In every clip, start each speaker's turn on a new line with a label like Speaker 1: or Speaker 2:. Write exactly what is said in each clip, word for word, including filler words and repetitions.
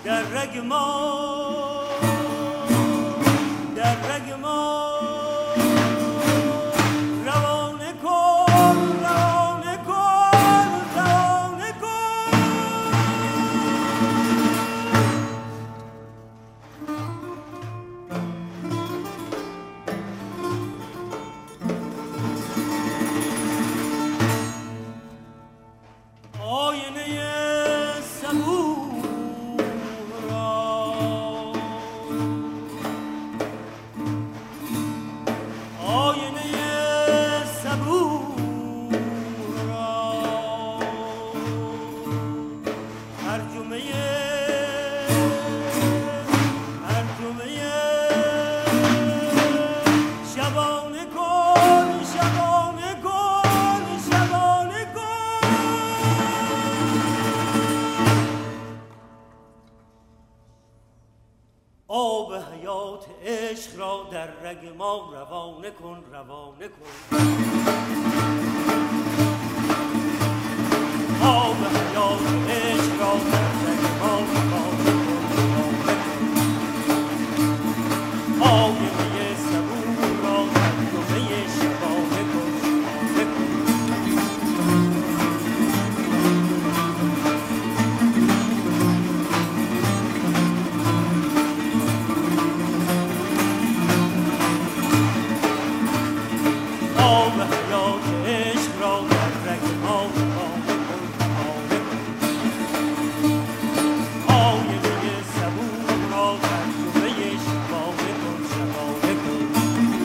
Speaker 1: در رگ ما در رگ ما روانه کن روانه کن روانه کن آینه صبور آب حیات عشق را در رگ ما روانه کن روانه کن آب حیات عشق را در رگ ما روانه کن روانه کن آینه صبور را ترجمه شبانه کن شبانه کن آب حیات عشق را در رگ ما روانه کن روانه کن آینه صبور را ترجمه شبانه کن شبانه کن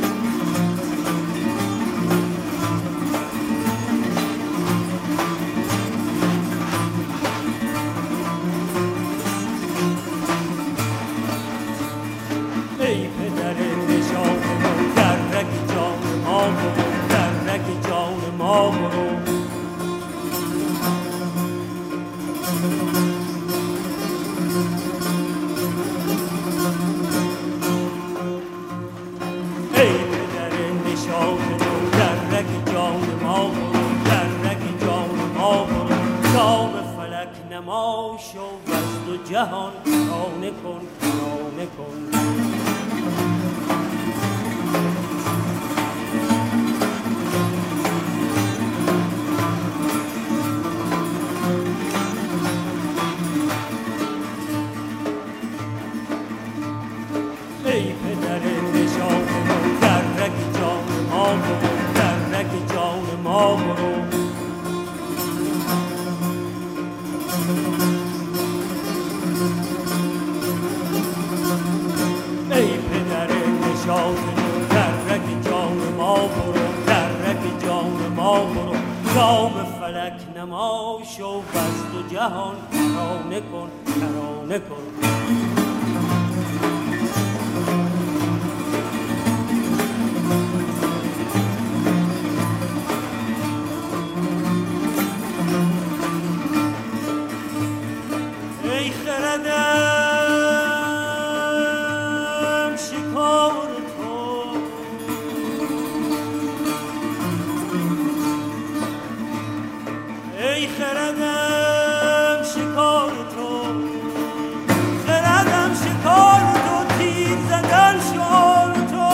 Speaker 1: ای پدر نشان ما در رگ جان ما برو در رگ جان ما برو ای پدر نشان ما در رگ جان ما برو در رگ جان ما برو دام فلک نما شو از دو جهان کرانه کن کرانه کن ای پدر نشان ما در رگ جان ما برو در رگ جان ما برو ای پدر نشان ما در رگ جان ما برو در رگ جان ما برو دام فلک نما شو از دو جهان کرانه کن کرانه کن ای خردم شکار تو ای خردم شکار تو خردم شکار تو تیر زدن شعار تو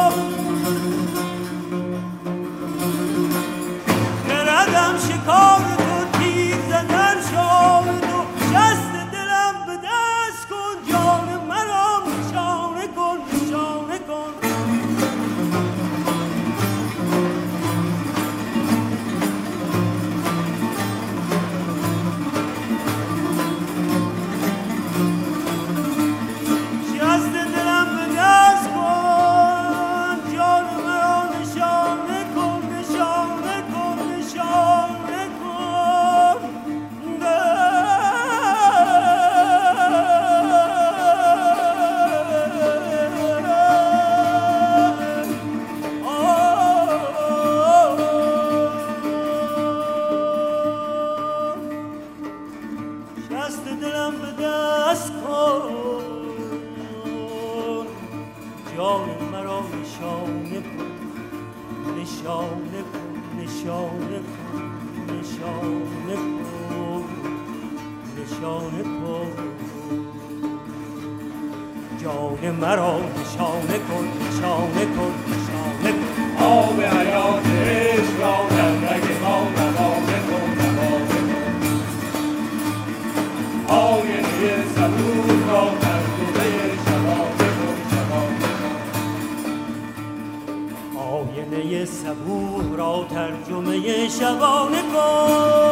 Speaker 1: خردم شکار تو تیر زدن شعار تو شست دلم به دست کن جان مرا نشانه کن نشانه کن شست دلم به دست کن جان مرا نشانه کن نشانه کن نشانه کن شست دلم به دست کن جان مرا نشانه کن نشانه کن نشانه کن نشانه کن نشانه کن جان مرا نشانه کن نشانه کن نشانه کن
Speaker 2: آب حیات عشق را در رگ ما روانه کن روانه کن آینه صبور را ترجمه شبانه کن شبانه کن
Speaker 1: آینه صبور را ترجمه شبانه کن